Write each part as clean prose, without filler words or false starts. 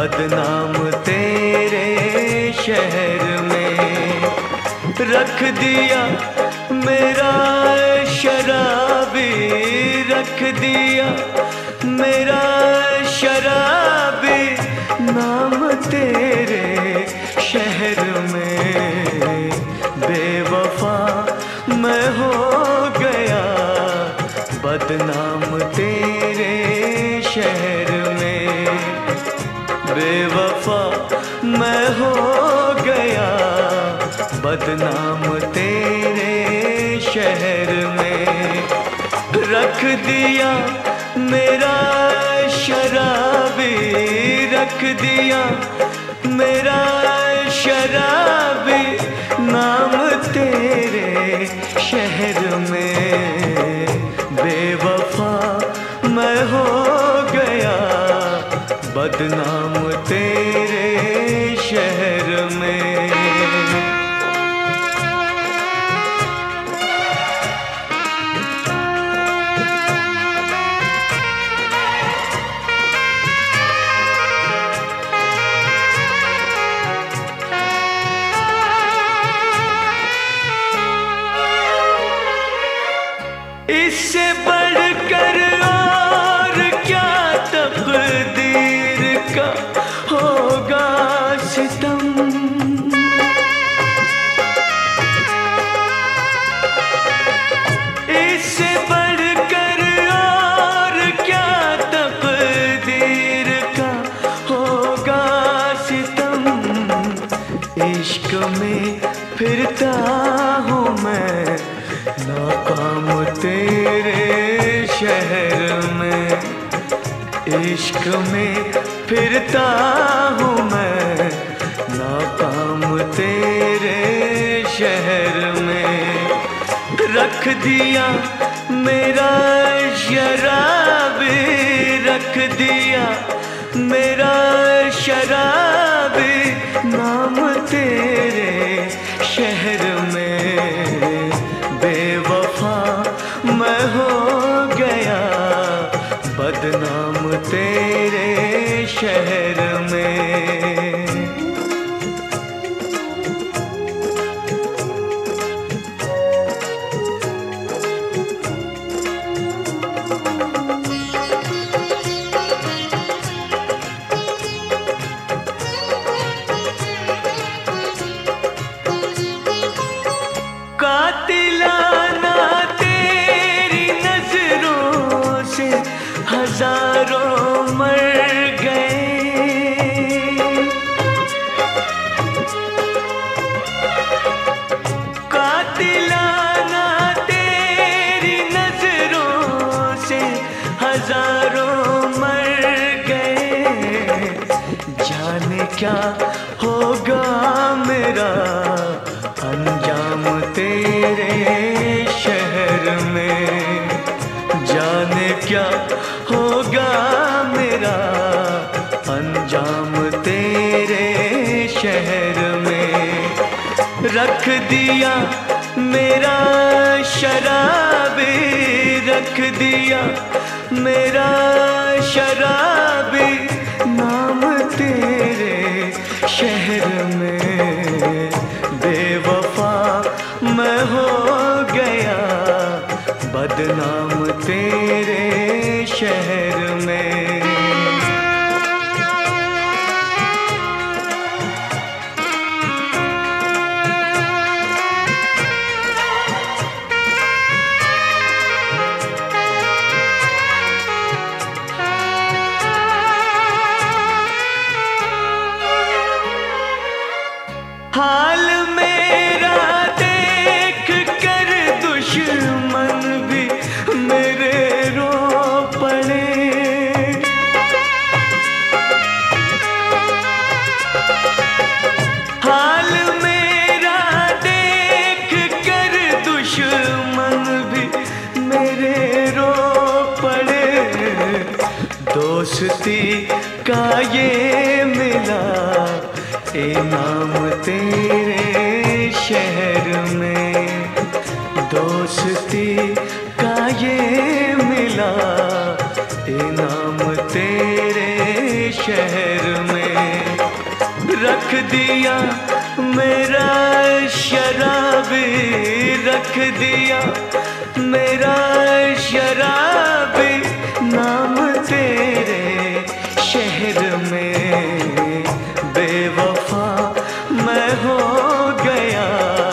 बदनाम तेरे शहर में। रख दिया मेरा शराबी, रख दिया मेरा शराबी नाम तेरे शहर में। बेवफा मैं हो गया बदनाम तेरे शहर में। बेवफा मैं हो गया बदनाम तेरे शहर में। रख दिया मेरा शराबी, रख दिया मेरा शराबी नाम तेरे शहर में। बेवफा मैं हो गया बदनाम तेरे शहर में। इससे बढ़कर और क्या तकदीर का होगा सितम। इससे बढ़कर और क्या तकदीर का होगा सितम। इश्क में फिरता हूँ मैं नाकाम तेरे शहर में। इश्क में फिरता हूँ मैं नाकाम तेरे शहर में। रख दिया मेरा शराबी, रख दिया मेरा शराबी नाम तेरे शहर में। बेवफा मैं हो गया बदनाम तेरे शहर में। कातिलाना तेरी नजरों से हजारों मर गए। कातिलाना तेरी नजरों से हजारों मर गए। जाने क्या होगा मेरा अंजाम तेरे शहर में। जाने क्या होगा मेरा अंजाम तेरे शहर में। रख दिया मेरा शराबी, रख दिया मेरा शराबी नाम तेरे शहर में। बेवफा मैं हो गया बदनाम तेरे शहर में। हाल मेरा देख कर दुश्मन भी मेरे रो पड़े। हाल मेरा देख कर दुश्मन भी मेरे रो पड़े। दोस्ती का ये मिला इनाम तेरे शहर में। दोस्ती का ये मिला इनाम तेरे शहर में। रख दिया मेरा शराबी, रख दिया मेरा शराबी नाम तेरे शहर में। बेवफा मैं हो गया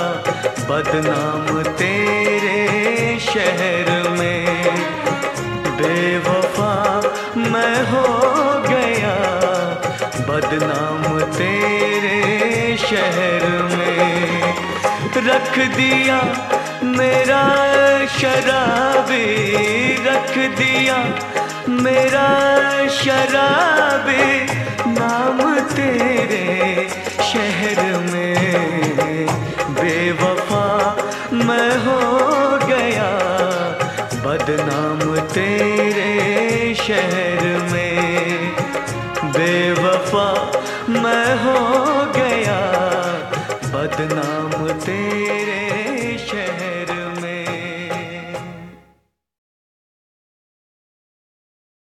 बदनाम तेरे शहर में। बेवफा मैं हो गया बदनाम तेरे शहर में। रख दिया मेरा शराबी, रख दिया मेरा शराबी नाम तेरे शहर में। बेवफा मैं हो गया बदनाम तेरे शहर में। बेवफा मैं हो गया बदनाम